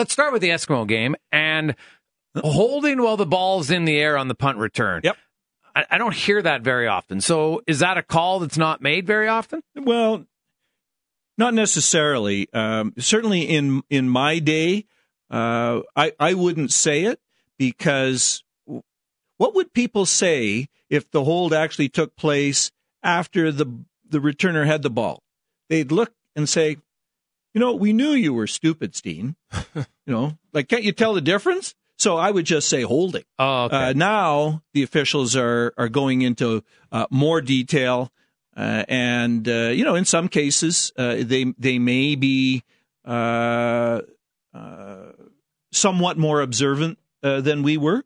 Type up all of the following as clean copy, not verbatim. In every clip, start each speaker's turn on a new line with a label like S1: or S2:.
S1: let's start with the Eskimo game and holding while the ball's in the air on the punt return.
S2: Yep.
S1: I don't hear that very often. So is that a call that's not made very often?
S2: Well, not necessarily. Certainly in my day, I wouldn't say it, because what would people say if the hold actually took place after the returner had the ball? They'd look and say, we knew you were stupid, Steen. Can't you tell the difference? So I would just say holding.
S1: Oh, okay.
S2: Now the officials are going into more detail, and in some cases they may be somewhat more observant than we were.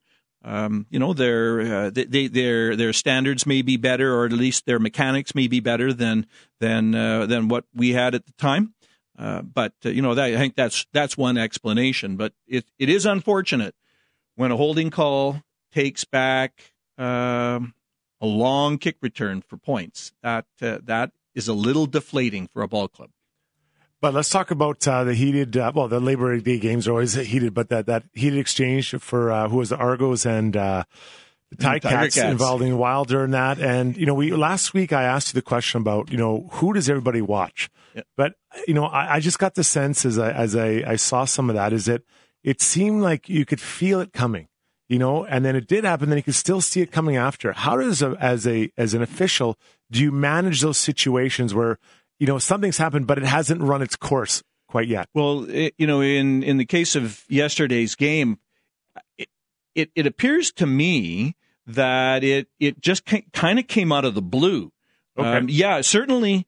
S2: Their standards may be better, or at least their mechanics may be better than what we had at the time. But I think that's one explanation. But it is unfortunate when a holding call takes back a long kick return for points. That is a little deflating for a ball club.
S3: But let's talk about the heated, the Labor Day games are always heated, but that heated exchange for who was the Argos and the Ticats involving Wilder and that. And, last week I asked you the question about, who does everybody watch? Yeah. But, I just got the sense as I saw some of that is that it seemed like you could feel it coming, and then it did happen. Then you could still see it coming after. How does, as an official, do you manage those situations where, something's happened, but it hasn't run its course quite yet?
S2: Well, in the case of yesterday's game, it appears to me that it just kind of came out of the blue. Okay. Certainly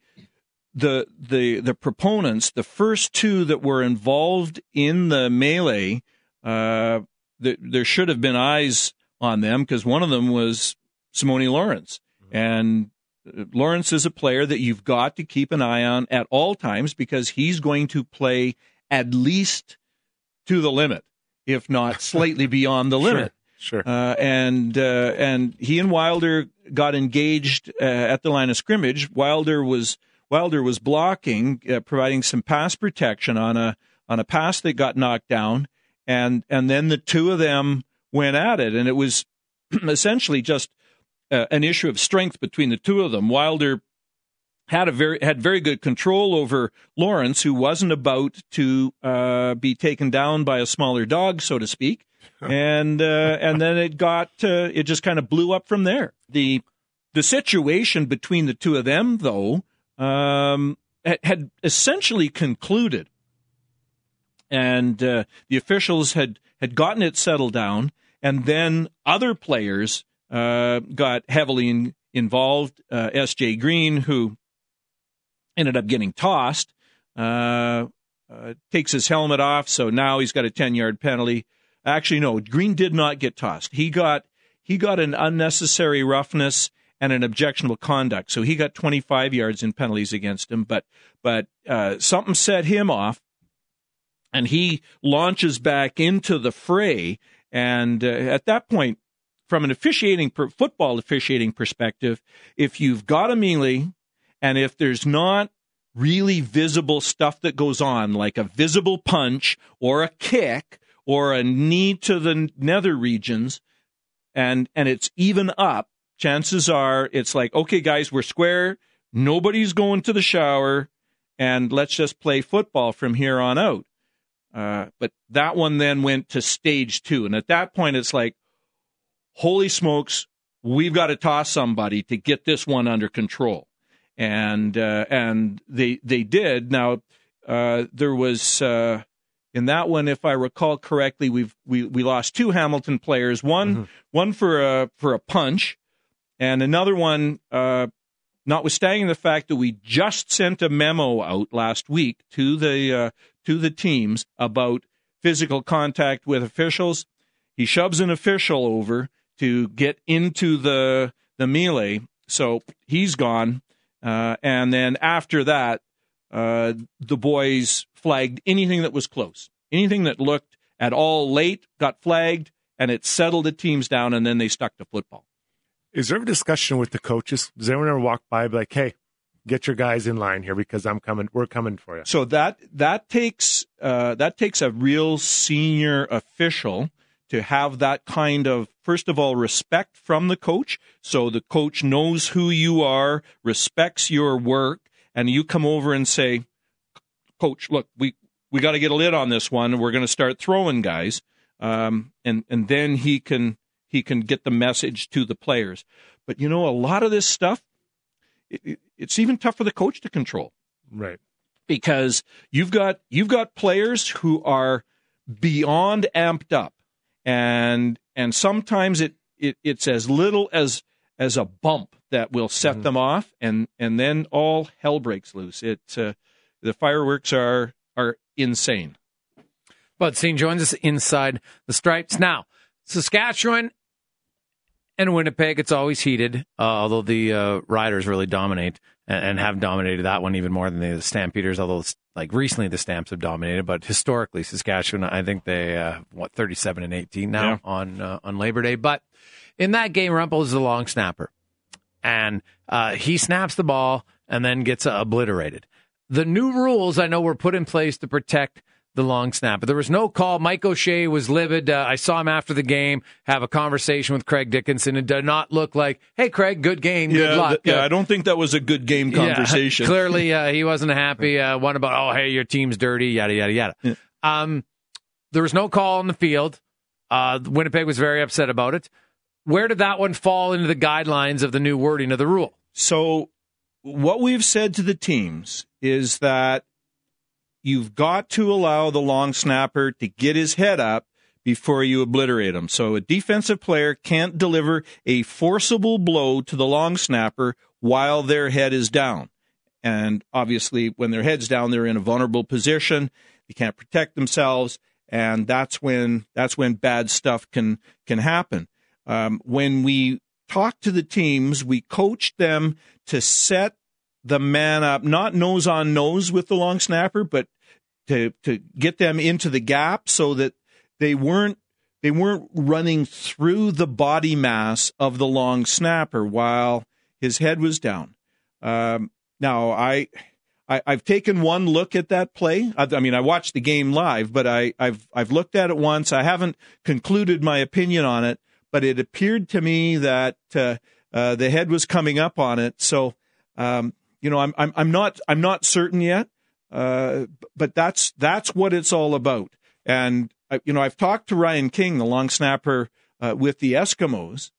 S2: the proponents, the first two that were involved in the melee, there should have been eyes on them, because one of them was Simone Lawrence. Mm-hmm. And Lawrence is a player that you've got to keep an eye on at all times, because he's going to play at least to the limit, if not slightly beyond the limit.
S3: Sure.
S2: And he and Wilder got engaged at the line of scrimmage. Wilder was blocking, providing some pass protection on a pass that got knocked down, and then the two of them went at it, and it was essentially just an issue of strength between the two of them. Wilder had very good control over Lawrence, who wasn't about to be taken down by a smaller dog, so to speak, and then it just kind of blew up from there. The situation between the two of them, though, had essentially concluded, and the officials had gotten it settled down, and then other players got heavily involved. S.J. Green, who ended up getting tossed, takes his helmet off, so now he's got a 10-yard penalty. Actually, no, Green did not get tossed. He got an unnecessary roughness and an objectionable conduct, so he got 25 yards in penalties against him. But something set him off, and he launches back into the fray. And at that point, from an football officiating perspective, if you've got a melee, and if there's not really visible stuff that goes on, like a visible punch or a kick or a knee to the nether regions, and it's even up, chances are it's like, okay, guys, we're square. Nobody's going to the shower, and let's just play football from here on out. But that one then went to stage 2. And at that point, it's like, holy smokes, we've got to toss somebody to get this one under control. And they did. Now, there was, in that one, if I recall correctly, we lost 2 Hamilton players, one for a punch, and another one, notwithstanding the fact that we just sent a memo out last week to the teams about physical contact with officials. He shoves an official over to get into the melee, so he's gone. And then after that, the boys flagged anything that was close. Anything that looked at all late got flagged, and it settled the teams down, and then they stuck to football.
S3: Is there a discussion with the coaches? Does anyone ever walk by and be like, hey, get your guys in line here because we're coming for you.
S2: So that takes a real senior official to have that kind of, first of all, respect from the coach. So the coach knows who you are, respects your work, and you come over and say, Coach, look, we got to get a lid on this one. We're going to start throwing guys, and then he can get the message to the players. But a lot of this stuff, it's even tough for the coach to control,
S3: right?
S2: Because you've got players who are beyond amped up, and sometimes it's as little as a bump that will set them off, and then all hell breaks loose. The fireworks are insane.
S1: Bud Steen joins us inside the stripes. Now, Saskatchewan and Winnipeg, it's always heated, although the Riders really dominate and have dominated that one even more than the Stampeders, although recently the Stamps have dominated. But historically, Saskatchewan, I think they, 37-18 now on Labor Day. But in that game, Rumpel is the long snapper. And he snaps the ball and then gets obliterated. The new rules, I know, were put in place to protect the long snapper. There was no call. Mike O'Shea was livid. I saw him after the game have a conversation with Craig Dickinson. It did not look like, hey, Craig, good game, good luck.
S2: I don't think that was a good game conversation.
S1: Yeah, clearly, he wasn't happy. One about, hey, your team's dirty, yada, yada, yada. Yeah. There was no call on the field. Winnipeg was very upset about it. Where did that one fall into the guidelines of the new wording of the rule?
S2: So what we've said to the teams is that you've got to allow the long snapper to get his head up before you obliterate him. So a defensive player can't deliver a forcible blow to the long snapper while their head is down. And obviously, when their head's down, they're in a vulnerable position. They can't protect themselves, and that's when bad stuff can happen. When we talk to the teams, we coach them to set the man up, not nose on nose with the long snapper, but to get them into the gap so that they weren't running through the body mass of the long snapper while his head was down. Now, I've taken one look at that play. I mean, I watched the game live, but I've looked at it once. I haven't concluded my opinion on it, but it appeared to me that the head was coming up on it. So, I'm not certain yet, but that's what it's all about. And I've talked to Ryan King, the long snapper with the Eskimos,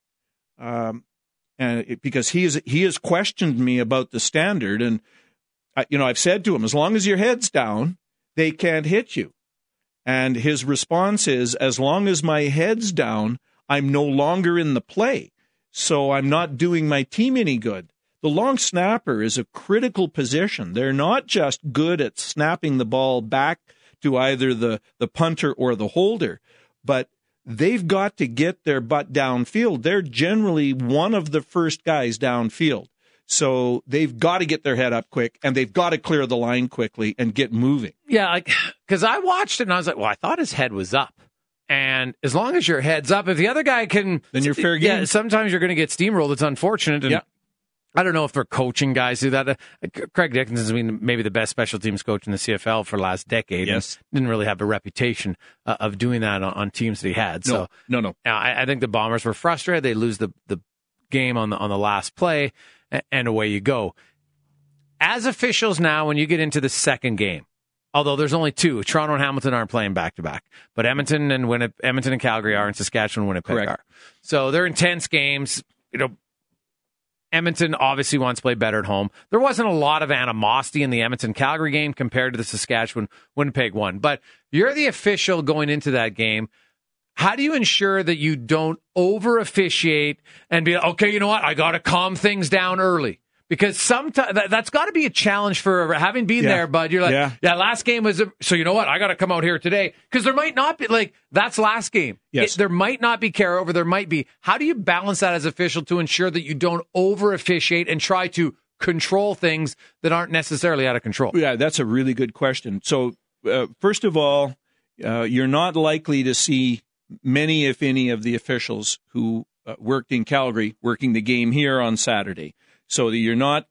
S2: because he has questioned me about the standard, and I've said to him, as long as your head's down, they can't hit you. And his response is, as long as my head's down, I'm no longer in the play, so I'm not doing my team any good. The long snapper is a critical position. They're not just good at snapping the ball back to either the punter or the holder, but they've got to get their butt downfield. They're generally one of the first guys downfield. So they've got to get their head up quick, and they've got to clear the line quickly and get moving.
S1: Yeah, because I watched it, and I was like, well, I thought his head was up. And as long as your head's up, if the other guy can...
S2: Then you're fair game.
S1: Yeah, sometimes you're going to get steamrolled. It's unfortunate. And I don't know if their coaching guys do that. Craig Dickinson's maybe the best special teams coach in the CFL for the last decade.
S2: Yes.
S1: Didn't really have a reputation of doing that on teams that he had.
S2: No.
S1: I think the Bombers were frustrated. They lose the game on the last play, and away you go. As officials now, when you get into the second game, although there's only two, Toronto and Hamilton aren't playing back-to-back, but Edmonton and Calgary are, and Saskatchewan and Winnipeg are. So they're intense games. Edmonton obviously wants to play better at home. There wasn't a lot of animosity in the Edmonton-Calgary game compared to the Saskatchewan-Winnipeg one. But you're the official going into that game. How do you ensure that you don't over-officiate and be, okay, you know what, I got to calm things down early? Because sometimes that's got to be a challenge for having been there, bud. You're like, last game was, so you know what? I got to come out here today. Because there might not be, that's last game.
S2: Yes.
S1: There might not be carryover. There might be. How do you balance that as official to ensure that you don't over-officiate and try to control things that aren't necessarily out of control?
S2: Yeah, that's a really good question. So, first of all, you're not likely to see many, if any, of the officials who worked in Calgary working the game here on Saturday. So that you're not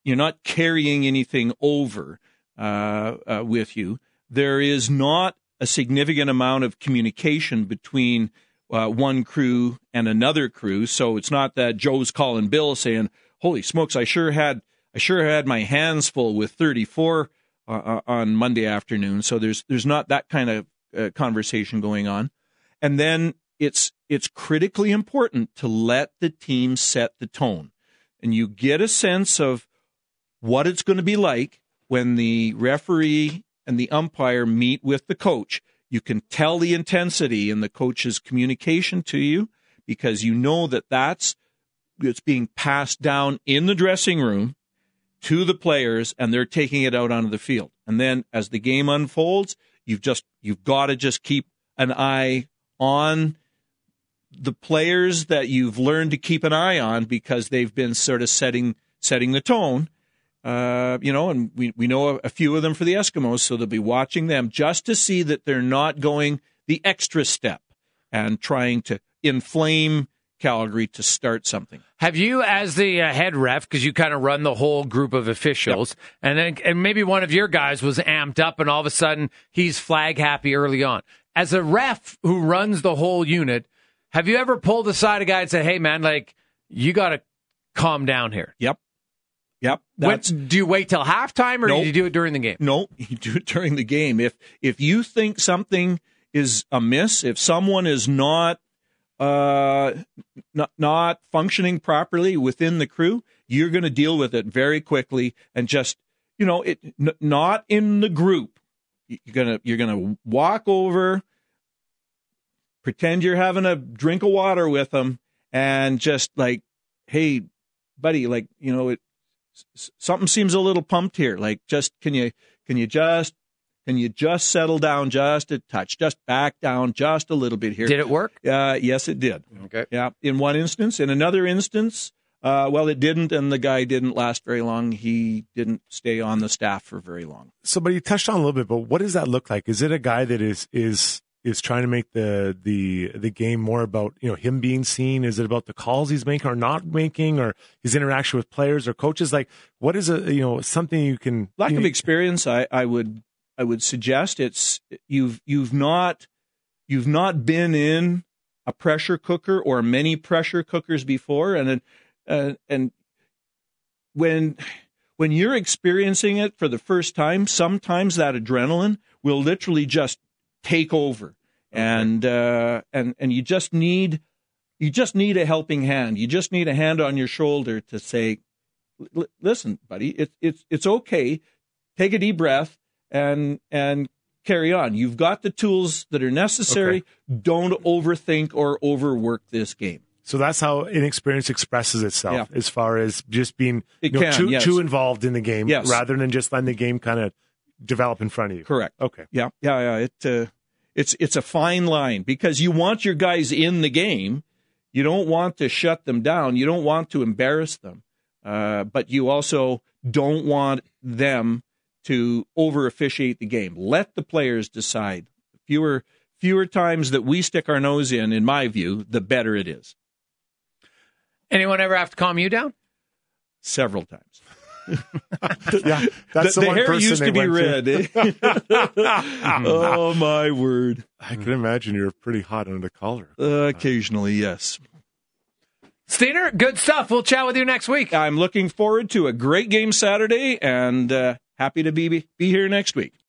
S2: carrying anything over with you. There is not a significant amount of communication between one crew and another crew. So it's not that Joe's calling Bill saying, "Holy smokes, I sure had my hands full with 34 on Monday afternoon." So there's not that kind of conversation going on. And then it's critically important to let the team set the tone. And you get a sense of what it's going to be like when the referee and the umpire meet with the coach. You can tell the intensity in the coach's communication to you, because you know that it's being passed down in the dressing room to the players, and they're taking it out onto the field. And then as the game unfolds, you've got to just keep an eye on the players that you've learned to keep an eye on, because they've been sort of setting the tone. And we know a few of them for the Eskimos, so they'll be watching them just to see that they're not going the extra step and trying to inflame Calgary to start something.
S1: Have you, as the head ref, because you kind of run the whole group of officials, yep, and maybe one of your guys was amped up and all of a sudden he's flag happy early on. As a ref who runs the whole unit, have you ever pulled aside a guy and said, "Hey man, like, you got to calm down here"?
S2: Yep.
S1: Do you wait till halftime, or do you do it during the game?
S2: No, you do it during the game. If you think something is amiss, if someone is not functioning properly within the crew, you're going to deal with it very quickly, and just not in the group. You're gonna walk over, pretend you're having a drink of water with them, and just like, "Hey, buddy, like, something seems a little pumped here. Like, just can you just settle down just a touch, just back down just a little bit here."
S1: Did it work?
S2: Yes, it did.
S1: Okay.
S2: Yeah. In one instance, in another instance, it didn't, and the guy didn't last very long. He didn't stay on the staff for very long.
S3: So, but you touched on a little bit, but what does that look like? Is it a guy that is trying to make the game more about him being seen? Is it about the calls he's making or not making, or his interaction with players or coaches? Like, what is something you can
S2: lack of experience? I would suggest it's you've not been in a pressure cooker or many pressure cookers before, and when you're experiencing it for the first time, sometimes that adrenaline will literally just take over. Okay. And you just need a helping hand. You just need a hand on your shoulder to say, "Listen, buddy, it's okay. Take a deep breath and carry on. You've got the tools that are necessary. Okay. Don't overthink or overwork this game."
S3: So that's how inexperience expresses itself, as far as just being too involved in the game, rather than just letting the game kind of develop in front of you.
S2: Correct.
S3: Okay.
S2: Yeah. It's a fine line, because you want your guys in the game. You don't want to shut them down. You don't want to embarrass them. But you also don't want them to over officiate the game. Let the players decide. Fewer times that we stick our nose in my view, the better it is.
S1: Anyone ever have to calm you down?
S2: Several times.
S3: Yeah, that's the one
S2: hair
S3: person
S2: used to be red. Oh my word!
S3: I can imagine you're pretty hot under the collar.
S2: Occasionally, yes.
S1: Steiner, good stuff. We'll chat with you next week.
S2: I'm looking forward to a great game Saturday, and happy to be here next week.